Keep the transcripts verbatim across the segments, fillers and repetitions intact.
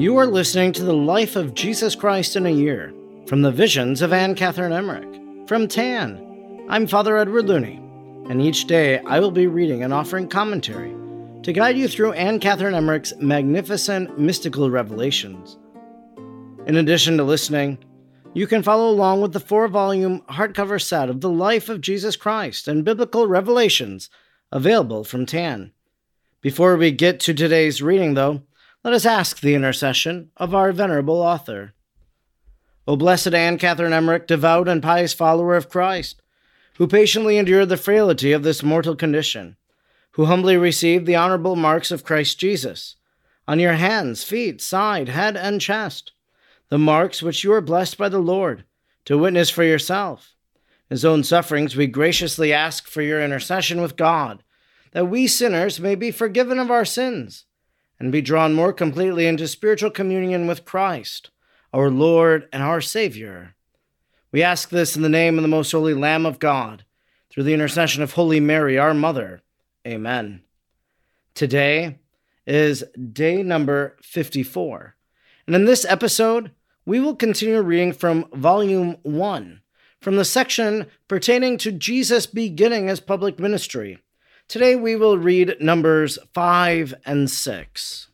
You are listening to the life of Jesus Christ in a year, from the visions of Anne Catherine Emmerich. From T A N, I'm Father Edward Looney, and each day I will be reading and offering commentary to guide you through Anne Catherine Emmerich's magnificent mystical revelations. In addition to listening, you can follow along with the four-volume hardcover set of The Life of Jesus Christ and Biblical Revelations available from T A N. Before we get to today's reading, though, let us ask the intercession of our venerable author. O blessed Anne Catherine Emmerich, devout and pious follower of Christ, who patiently endured the frailty of this mortal condition, who humbly received the honorable marks of Christ Jesus on your hands, feet, side, head, and chest, the marks which you are blessed by the Lord to witness for yourself. In his own sufferings, we graciously ask for your intercession with God, that we sinners may be forgiven of our sins and be drawn more completely into spiritual communion with Christ, our Lord and our Savior. We ask this in the name of the most holy Lamb of God, through the intercession of Holy Mary, our Mother. Amen. Today is day number fifty-four, and in this episode, we will continue reading from Volume one, from the section pertaining to Jesus beginning his public ministry. Today we will read numbers five and six.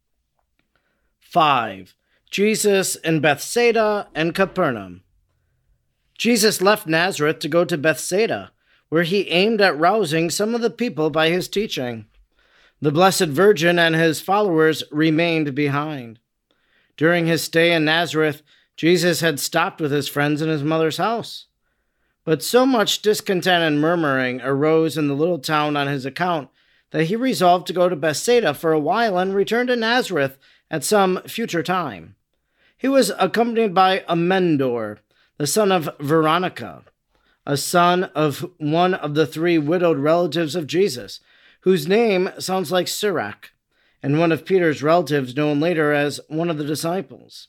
five. Jesus in Bethsaida and Capernaum. Jesus left Nazareth to go to Bethsaida, where he aimed at rousing some of the people by his teaching. The Blessed Virgin and his followers remained behind. During his stay in Nazareth, Jesus had stopped with his friends in his mother's house. But so much discontent and murmuring arose in the little town on his account that he resolved to go to Bethsaida for a while and return to Nazareth at some future time. He was accompanied by Amendor, the son of Veronica, a son of one of the three widowed relatives of Jesus, whose name sounds like Sirach, and one of Peter's relatives known later as one of the disciples.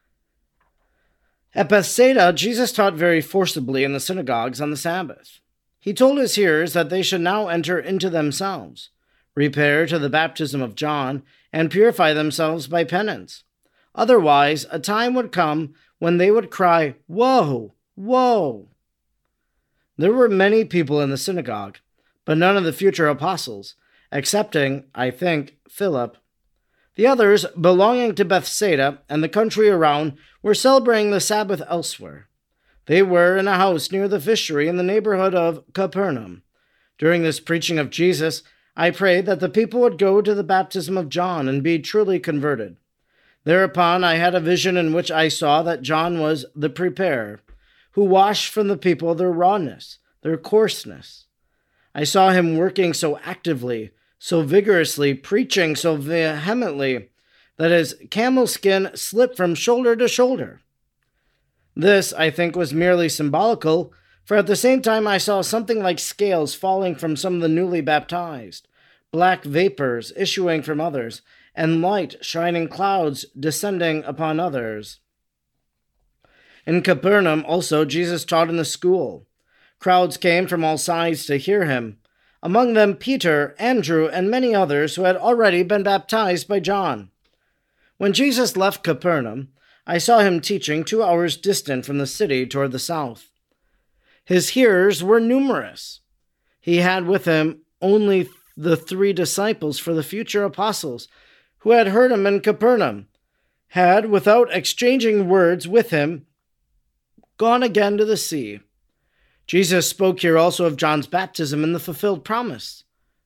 At Bethsaida, Jesus taught very forcibly in the synagogues on the Sabbath. He told his hearers that they should now enter into themselves, repair to the baptism of John, and purify themselves by penance. Otherwise, a time would come when they would cry, "Woe! Woe!" There were many people in the synagogue, but none of the future apostles, excepting, I think, Philip. The others, belonging to Bethsaida and the country around, were celebrating the Sabbath elsewhere. They were in a house near the fishery in the neighborhood of Capernaum. During this preaching of Jesus, I prayed that the people would go to the baptism of John and be truly converted. Thereupon I had a vision in which I saw that John was the preparer, who washed from the people their rawness, their coarseness. I saw him working so actively, so vigorously, preaching so vehemently, that his camel skin slipped from shoulder to shoulder. This, I think, was merely symbolical, for at the same time I saw something like scales falling from some of the newly baptized, black vapors issuing from others, and light shining clouds descending upon others. In Capernaum also Jesus taught in the school. Crowds came from all sides to hear him, among them Peter, Andrew, and many others who had already been baptized by John. When Jesus left Capernaum, I saw him teaching two hours distant from the city toward the south. His hearers were numerous. He had with him only the three disciples for the future apostles who had heard him in Capernaum, had, without exchanging words with him, gone again to the sea. Jesus spoke here also of John's baptism and the fulfilled promise.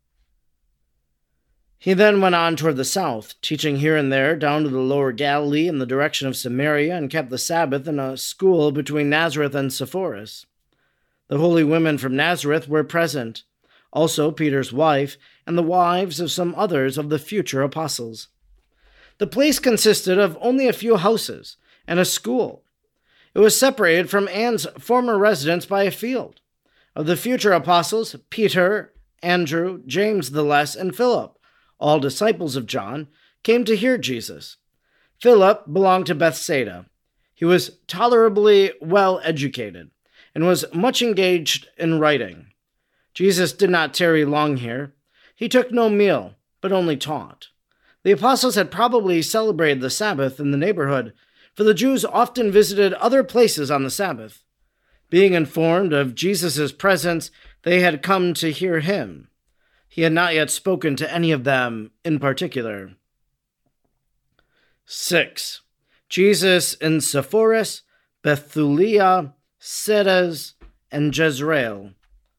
He then went on toward the south, teaching here and there down to the lower Galilee in the direction of Samaria, and kept the Sabbath in a school between Nazareth and Sepphoris. The holy women from Nazareth were present, also Peter's wife, and the wives of some others of the future apostles. The place consisted of only a few houses and a school. It was separated from Anne's former residence by a field. Of the future apostles, Peter, Andrew, James the Less, and Philip, all disciples of John, came to hear Jesus. Philip belonged to Bethsaida. He was tolerably well educated and was much engaged in writing. Jesus did not tarry long here. He took no meal, but only taught. The apostles had probably celebrated the Sabbath in the neighborhood, for the Jews often visited other places on the Sabbath. Being informed of Jesus' presence, they had come to hear him. He had not yet spoken to any of them in particular. six. Jesus in Sepphoris, Bethulia, Ceres, and Jezreel.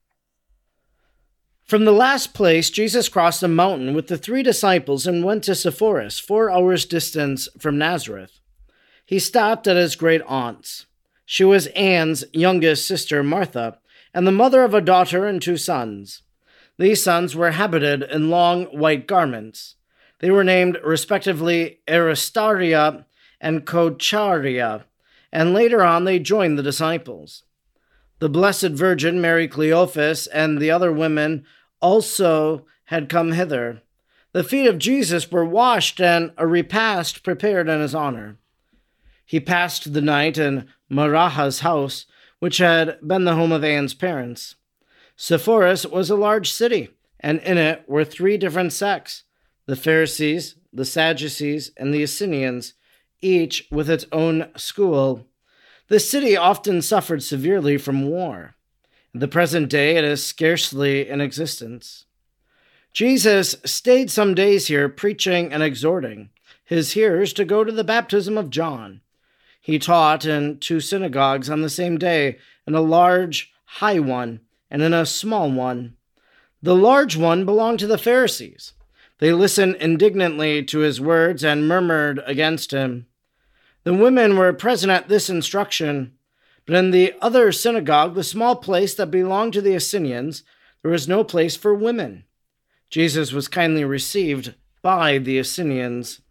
From the last place, Jesus crossed a mountain with the three disciples and went to Sepphoris, four hours' distance from Nazareth. He stopped at his great aunt's. She was Anne's youngest sister, Martha, and the mother of a daughter and two sons. These sons were habited in long white garments. They were named respectively Aristaria and Kocharia, and later on they joined the disciples. The Blessed Virgin Mary Cleophas and the other women also had come hither. The feet of Jesus were washed and a repast prepared in his honor. He passed the night in Maraha's house, which had been the home of Anne's parents. Sepphoris was a large city, and in it were three different sects, the Pharisees, the Sadducees, and the Essenians, each with its own school. The city often suffered severely from war. In the present day, it is scarcely in existence. Jesus stayed some days here, preaching and exhorting his hearers to go to the baptism of John. He taught in two synagogues on the same day, in a large, high one, and in a small one. The large one belonged to the Pharisees. They listened indignantly to his words and murmured against him. The women were present at this instruction, but in the other synagogue, the small place that belonged to the Essenians, there was no place for women. Jesus was kindly received by the Essenians.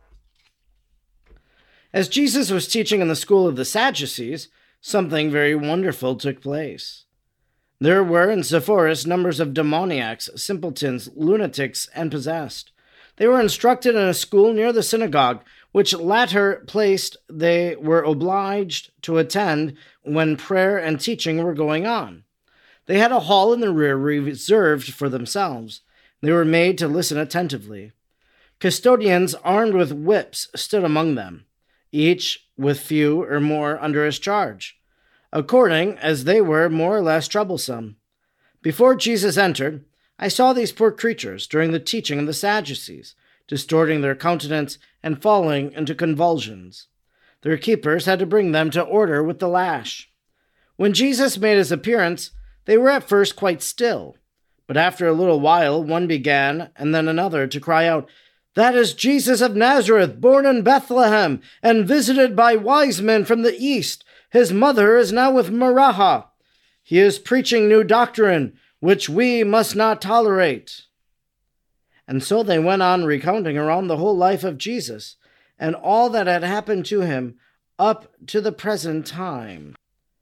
As Jesus was teaching in the school of the Sadducees, something very wonderful took place. There were in Sepphoris numbers of demoniacs, simpletons, lunatics, and possessed. They were instructed in a school near the synagogue, which latter place they were obliged to attend when prayer and teaching were going on. They had a hall in the rear reserved for themselves. They were made to listen attentively. Custodians armed with whips stood among them, each with few or more under his charge, according as they were more or less troublesome. Before Jesus entered, I saw these poor creatures during the teaching of the Sadducees, distorting their countenance and falling into convulsions. Their keepers had to bring them to order with the lash. When Jesus made his appearance, they were at first quite still, but after a little while one began, and then another, to cry out, "That is Jesus of Nazareth, born in Bethlehem, and visited by wise men from the east. His mother is now with Maraha. He is preaching new doctrine, which we must not tolerate." And so they went on recounting around the whole life of Jesus, and all that had happened to him up to the present time.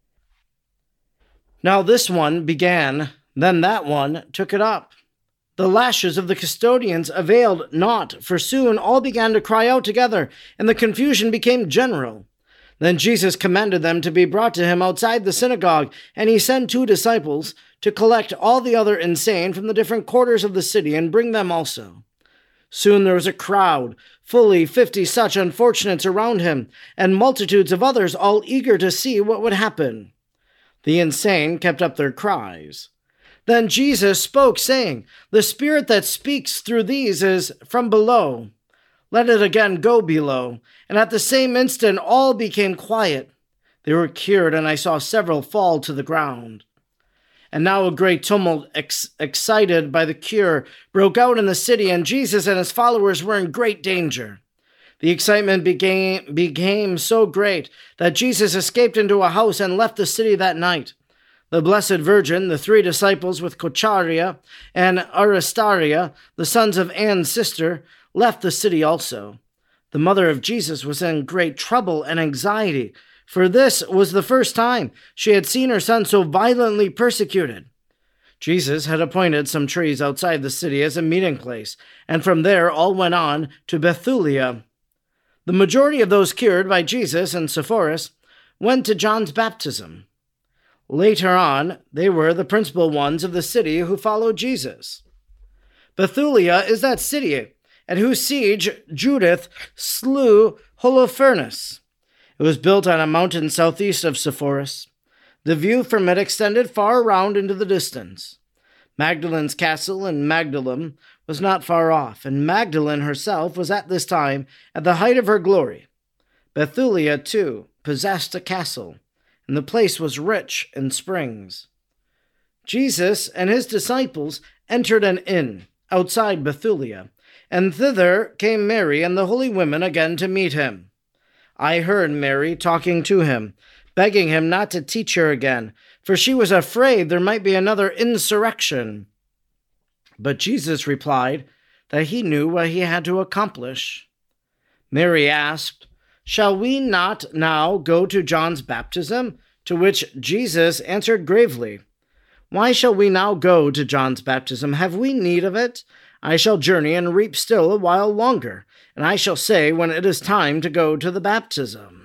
Now this one began, then that one took it up. The lashes of the custodians availed not, for soon all began to cry out together, and the confusion became general. Then Jesus commanded them to be brought to him outside the synagogue, and he sent two disciples to collect all the other insane from the different quarters of the city and bring them also. Soon there was a crowd, fully fifty such unfortunates around him, and multitudes of others all eager to see what would happen. The insane kept up their cries. Then Jesus spoke, saying, "The spirit that speaks through these is from below. Let it again go below." And at the same instant all became quiet. They were cured, and I saw several fall to the ground. And now a great tumult, ex- excited by the cure, broke out in the city, and Jesus and his followers were in great danger. The excitement became, became so great that Jesus escaped into a house and left the city that night. The Blessed Virgin, the three disciples with Kocharia and Aristaria, the sons of Anne's sister, left the city also. The mother of Jesus was in great trouble and anxiety, for this was the first time she had seen her son so violently persecuted. Jesus had appointed some trees outside the city as a meeting place, and from there all went on to Bethulia. The majority of those cured by Jesus in Sepphoris went to John's baptism. Later on, they were the principal ones of the city who followed Jesus. Bethulia is that city, at whose siege Judith slew Holofernes. It was built on a mountain southeast of Sepphoris. The view from it extended far around into the distance. Magdalen's castle in Magdalum was not far off, and Magdalene herself was at this time at the height of her glory. Bethulia, too, possessed a castle, and the place was rich in springs. Jesus and his disciples entered an inn outside Bethulia, and thither came Mary and the holy women again to meet him. I heard Mary talking to him, begging him not to teach her again, for she was afraid there might be another insurrection. But Jesus replied that he knew what he had to accomplish. Mary asked, "Shall we not now go to John's baptism?" To which Jesus answered gravely, "Why shall we now go to John's baptism? Have we need of it? I shall journey and reap still a while longer, and I shall say when it is time to go to the baptism."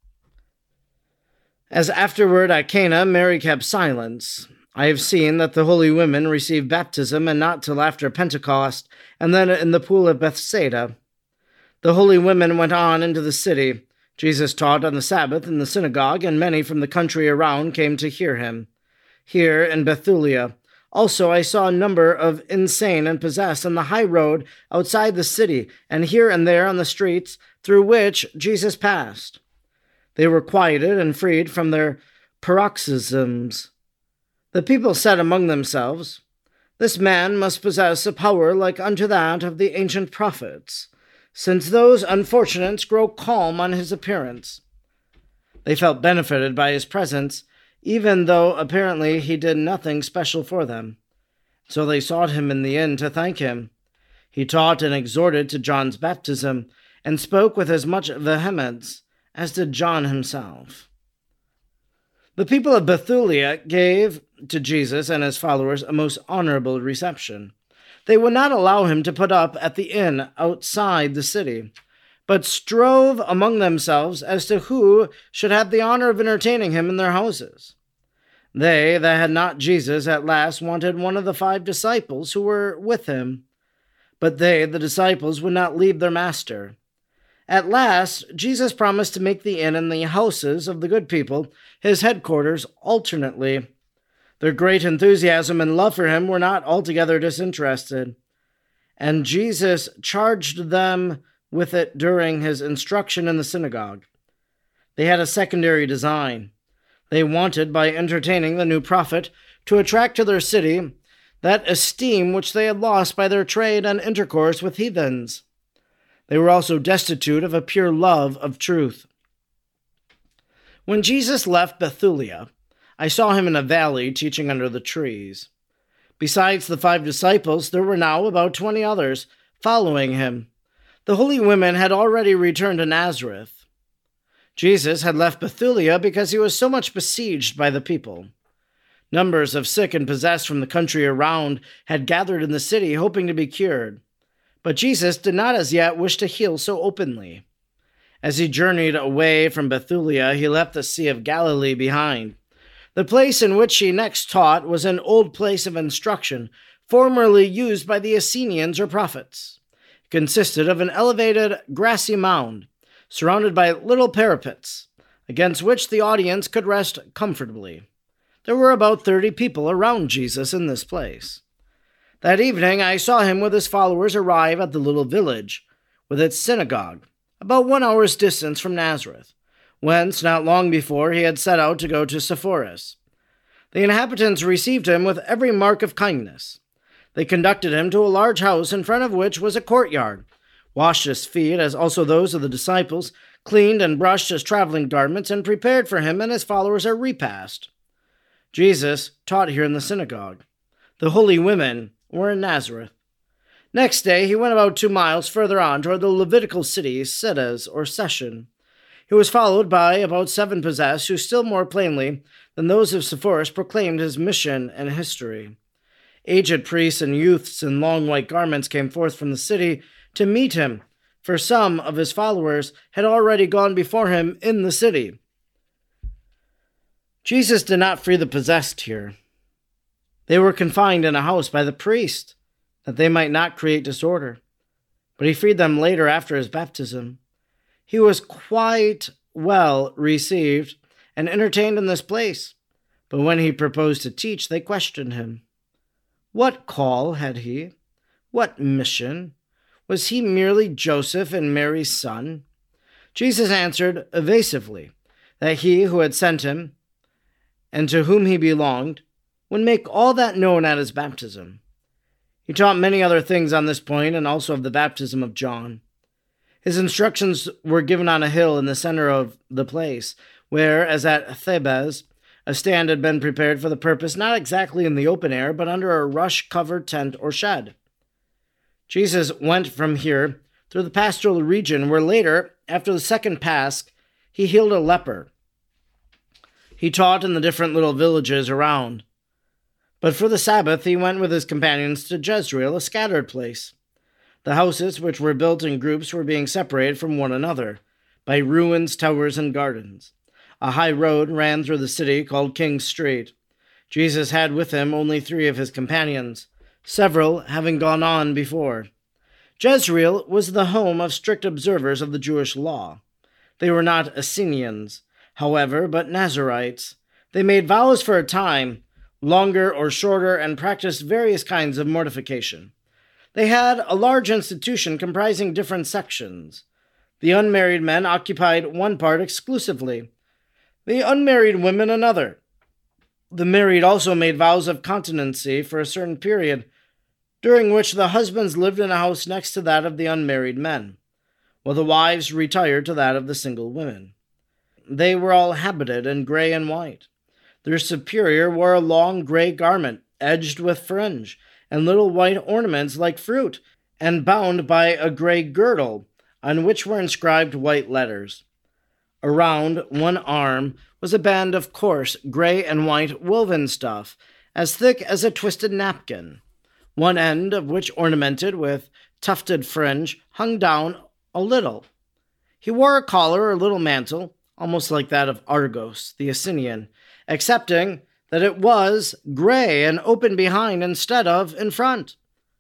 As afterward at Cana, Mary kept silence. I have seen that the holy women received baptism, and not till after Pentecost, and then in the pool of Bethsaida. The holy women went on into the city. Jesus taught on the Sabbath in the synagogue, and many from the country around came to hear him. Here in Bethulia, also I saw a number of insane and possessed on the high road outside the city, and here and there on the streets through which Jesus passed. They were quieted and freed from their paroxysms. The people said among themselves, "This man must possess a power like unto that of the ancient prophets, since those unfortunates grow calm on his appearance." They felt benefited by his presence, even though apparently he did nothing special for them. So they sought him in the inn to thank him. He taught and exhorted to John's baptism, and spoke with as much vehemence as did John himself. The people of Bethulia gave to Jesus and his followers a most honorable reception. They would not allow him to put up at the inn outside the city, but strove among themselves as to who should have the honor of entertaining him in their houses. They that had not Jesus at last wanted one of the five disciples who were with him, but they, the disciples, would not leave their master. At last, Jesus promised to make the inn and the houses of the good people his headquarters alternately. Their great enthusiasm and love for him were not altogether disinterested, and Jesus charged them with it during his instruction in the synagogue. They had a secondary design. They wanted, by entertaining the new prophet, to attract to their city that esteem which they had lost by their trade and intercourse with heathens. They were also destitute of a pure love of truth. When Jesus left Bethulia, I saw him in a valley teaching under the trees. Besides the five disciples, there were now about twenty others following him. The holy women had already returned to Nazareth. Jesus had left Bethulia because he was so much besieged by the people. Numbers of sick and possessed from the country around had gathered in the city, hoping to be cured. But Jesus did not as yet wish to heal so openly. As he journeyed away from Bethulia, he left the Sea of Galilee behind. The place in which he next taught was an old place of instruction, formerly used by the Essenes or prophets. It consisted of an elevated, grassy mound, surrounded by little parapets, against which the audience could rest comfortably. There were about thirty people around Jesus in this place. That evening I saw him with his followers arrive at the little village, with its synagogue, about one hour's distance from Nazareth, whence not long before he had set out to go to Sepphoris. The inhabitants received him with every mark of kindness. They conducted him to a large house in front of which was a courtyard, washed his feet, as also those of the disciples, cleaned and brushed his traveling garments, and prepared for him and his followers a repast. Jesus taught here in the synagogue. The holy women were in Nazareth. Next day he went about two miles further on toward the Levitical city, Siddas or Session. He was followed by about seven possessed, who still more plainly than those of Sepphoris proclaimed his mission and history. Aged priests and youths in long white garments came forth from the city to meet him, for some of his followers had already gone before him in the city. Jesus did not free the possessed here. They were confined in a house by the priest, that they might not create disorder. but he freed them later after his baptism. He was quite well received and entertained in this place, but when he proposed to teach, they questioned him. What call had he? What mission? Was he merely Joseph and Mary's son? Jesus answered evasively that he who had sent him and to whom he belonged would make all that known at his baptism. He taught many other things on this point and also of the baptism of John. His instructions were given on a hill in the center of the place, where, as at Thebes, a stand had been prepared for the purpose, not exactly in the open air, but under a rush-covered tent or shed. Jesus went from here through the pastoral region, where later, after the second Pasch, he healed a leper. He taught in the different little villages around. But for the Sabbath, he went with his companions to Jezreel, a scattered place. The houses, which were built in groups, were being separated from one another by ruins, towers, and gardens. A high road ran through the city called King's Street. Jesus had with him only three of his companions, several having gone on before. Jezreel was the home of strict observers of the Jewish law. They were not Essenes, however, but Nazarites. They made vows for a time, longer or shorter, and practiced various kinds of mortification. They had a large institution comprising different sections. The unmarried men occupied one part exclusively, the unmarried women another. The married also made vows of continency for a certain period, during which the husbands lived in a house next to that of the unmarried men, while the wives retired to that of the single women. They were all habited in gray and white. Their superior wore a long gray garment, edged with fringe, and little white ornaments like fruit, and bound by a gray girdle, on which were inscribed white letters. Around one arm was a band of coarse gray and white woven stuff, as thick as a twisted napkin, one end of which, ornamented with tufted fringe, hung down a little. He wore a collar or little mantle, almost like that of Argos, the Essenian, excepting that it was gray and open behind instead of in front.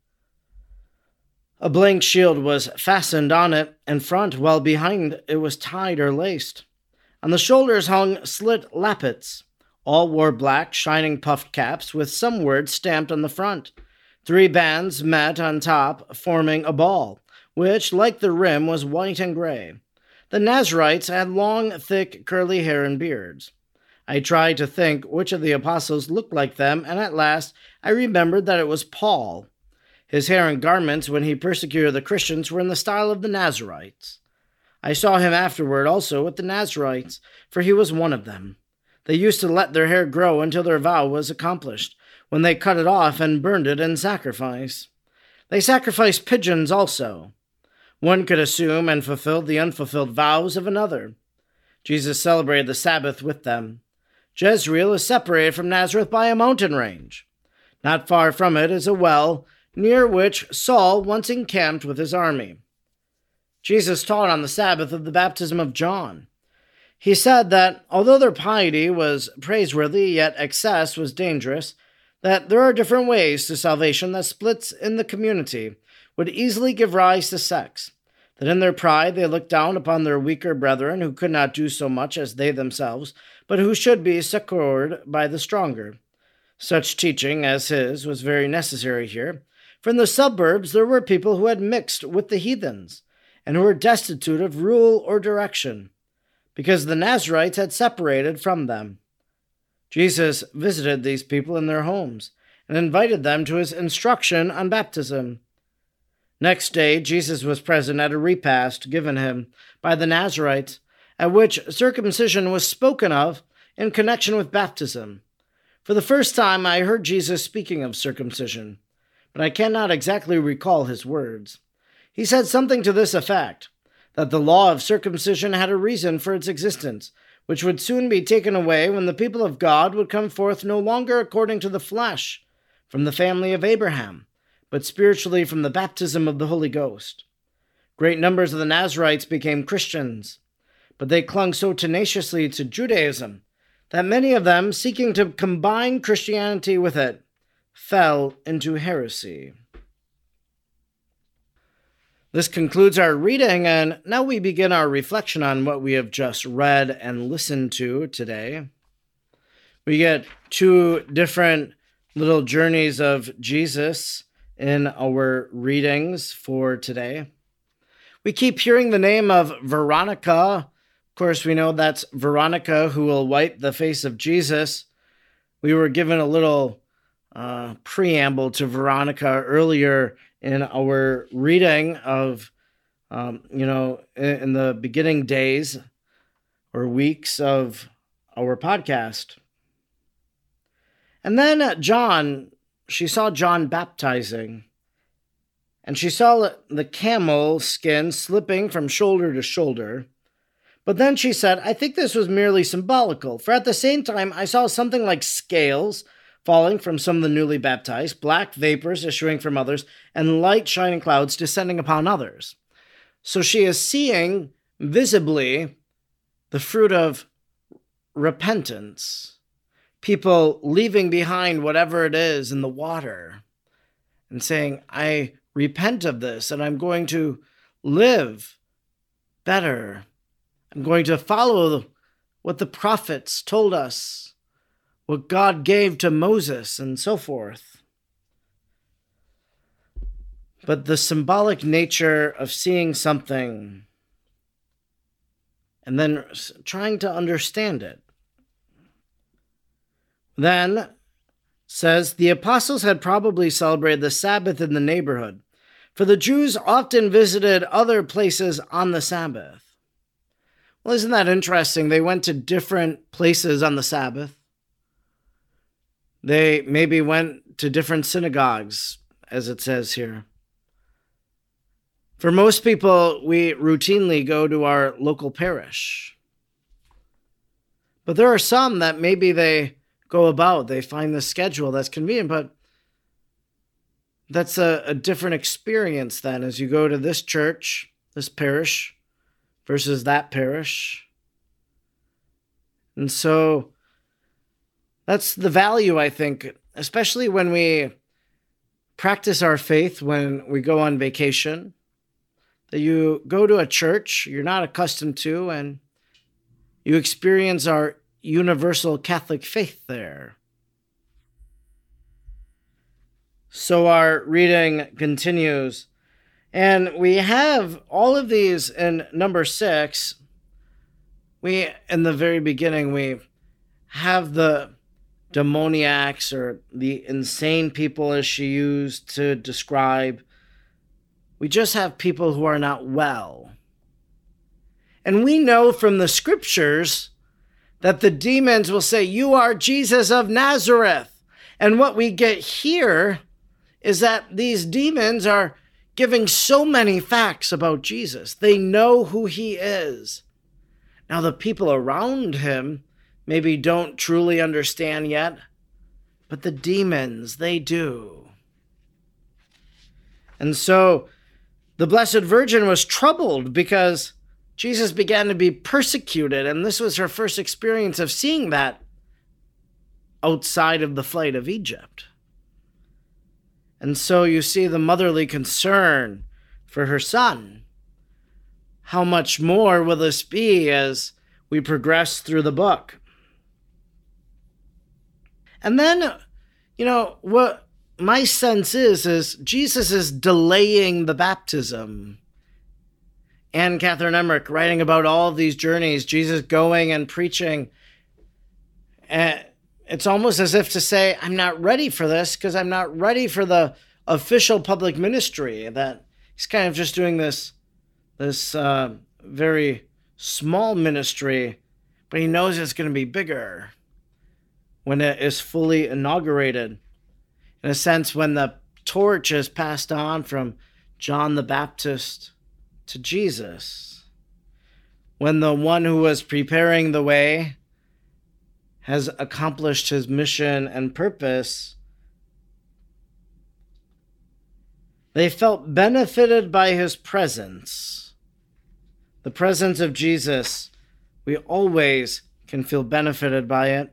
A blank shield was fastened on it in front, while behind it was tied or laced. On the shoulders hung slit lappets. All wore black, shining puffed caps with some words stamped on the front. Three bands met on top, forming a ball, which, like the rim, was white and gray. The Nazarites had long, thick, curly hair and beards. I tried to think which of the apostles looked like them, and at last I remembered that it was Paul. His hair and garments, when he persecuted the Christians, were in the style of the Nazarites. I saw him afterward also with the Nazarites, for he was one of them. They used to let their hair grow until their vow was accomplished, when they cut it off and burned it in sacrifice. They sacrificed pigeons also. One could assume and fulfill the unfulfilled vows of another. Jesus celebrated the Sabbath with them. Jezreel is separated from Nazareth by a mountain range. Not far from it is a well, near which Saul once encamped with his army. Jesus taught on the Sabbath of the baptism of John. He said that, although their piety was praiseworthy, yet excess was dangerous, that there are different ways to salvation that splits in the community would easily give rise to sects, that in their pride they looked down upon their weaker brethren who could not do so much as they themselves, but who should be succored by the stronger. Such teaching as his was very necessary here, for in the suburbs there were people who had mixed with the heathens, and who were destitute of rule or direction, because the Nazarites had separated from them. Jesus visited these people in their homes, and invited them to his instruction on baptism. Next day, Jesus was present at a repast given him by the Nazarites, at which circumcision was spoken of in connection with baptism. For the first time I heard Jesus speaking of circumcision, but I cannot exactly recall his words. He said something to this effect, that the law of circumcision had a reason for its existence, which would soon be taken away when the people of God would come forth no longer according to the flesh, from the family of Abraham, but spiritually from the baptism of the Holy Ghost. Great numbers of the Nazarites became Christians, but they clung so tenaciously to Judaism that many of them, seeking to combine Christianity with it, fell into heresy. This concludes our reading, and now we begin our reflection on what we have just read and listened to today. We get two different little journeys of Jesus in our readings for today. We keep hearing the name of Veronica. Of course, we know that's Veronica who will wipe the face of Jesus. We were given a little uh, preamble to Veronica earlier in our reading of, um, you know, in the beginning days or weeks of our podcast. And then John, she saw John baptizing, and she saw the camel skin slipping from shoulder to shoulder. But then she said, I think this was merely symbolical, for at the same time I saw something like scales falling from some of the newly baptized, black vapors issuing from others, and light shining clouds descending upon others. So she is seeing visibly the fruit of repentance, people leaving behind whatever it is in the water and saying, I repent of this, and I'm going to live better. I'm going to follow what the prophets told us, what God gave to Moses, and so forth. But the symbolic nature of seeing something and then trying to understand it. Then says, the apostles had probably celebrated the Sabbath in the neighborhood, for the Jews often visited other places on the Sabbath. Well, isn't that interesting? They went to different places on the Sabbath. They maybe went to different synagogues, as it says here. For most people, we routinely go to our local parish. But there are some that maybe they go about, they find the schedule that's convenient, but that's a, a different experience then as you go to this church, this parish, versus that parish. And so that's the value, I think, especially when we practice our faith when we go on vacation, that you go to a church you're not accustomed to and you experience our universal Catholic faith there. So our reading continues, and we have all of these in number six. We, in the very beginning, we have the demoniacs or the insane people, as she used to describe. We just have people who are not well. And we know from the scriptures that the demons will say, you are Jesus of Nazareth. And what we get here is that these demons are giving so many facts about Jesus. They know who he is. Now, the people around him maybe don't truly understand yet, but the demons, they do. And so the Blessed Virgin was troubled because Jesus began to be persecuted, and this was her first experience of seeing that outside of the flight of Egypt. And so you see the motherly concern for her son. How much more will this be as we progress through the book? And then, you know, what my sense is, is Jesus is delaying the baptism. Anne Catherine Emmerich writing about all of these journeys, Jesus going and preaching. And it's almost as if to say, I'm not ready for this because I'm not ready for the official public ministry. That he's kind of just doing this, this uh, very small ministry, but he knows it's going to be bigger when it is fully inaugurated. In a sense, when the torch is passed on from John the Baptist to Jesus, when the one who was preparing the way has accomplished his mission and purpose, they felt benefited by his presence. The presence of Jesus, we always can feel benefited by it.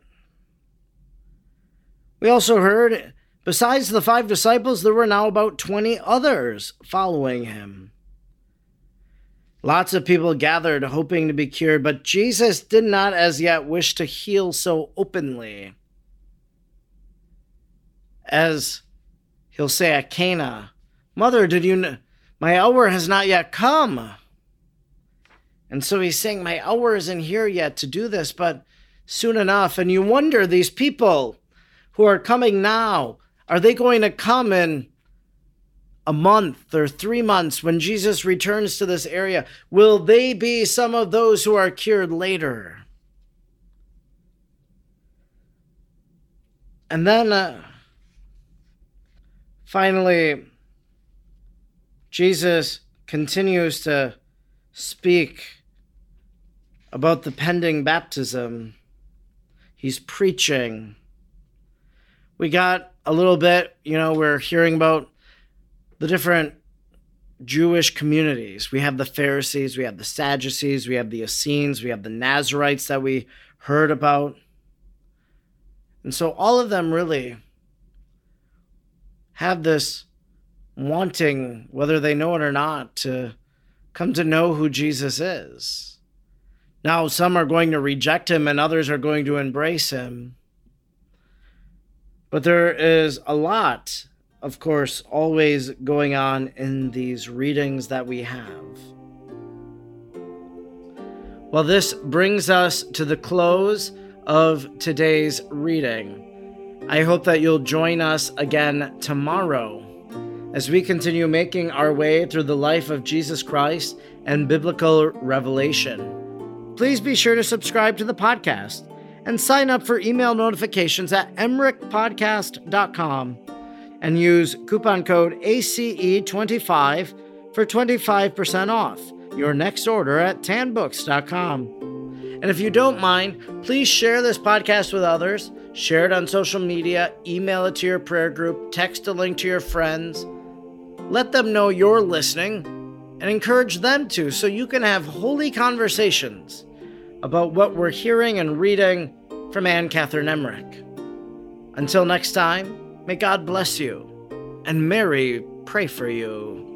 We also heard, besides the five disciples, there were now about twenty others following him. Lots of people gathered hoping to be cured, but Jesus did not as yet wish to heal so openly. As he'll say at Cana, "Mother, did you know? My hour has not yet come." And so he's saying, my hour isn't here yet to do this, but soon enough. And you wonder, these people who are coming now, are they going to come in a month or three months when Jesus returns to this area? Will they be some of those who are cured later? And then uh, finally, Jesus continues to speak about the pending baptism. He's preaching. We got a little bit, you know, we're hearing about the different Jewish communities. We have the Pharisees, we have the Sadducees, we have the Essenes, we have the Nazarites that we heard about. And so all of them really have this wanting, whether they know it or not, to come to know who Jesus is. Now, some are going to reject him and others are going to embrace him. But there is a lot, of course, always going on in these readings that we have. Well, this brings us to the close of today's reading. I hope that you'll join us again tomorrow as we continue making our way through the life of Jesus Christ and biblical revelation. Please be sure to subscribe to the podcast and sign up for email notifications at emmerich podcast dot com and use coupon code A C E twenty-five for twenty-five percent off your next order at tan books dot com. And if you don't mind, please share this podcast with others, share it on social media, email it to your prayer group, text a link to your friends. Let them know you're listening and encourage them to, so you can have holy conversations about what we're hearing and reading from Anne Catherine Emmerich. Until next time, may God bless you, and Mary pray for you.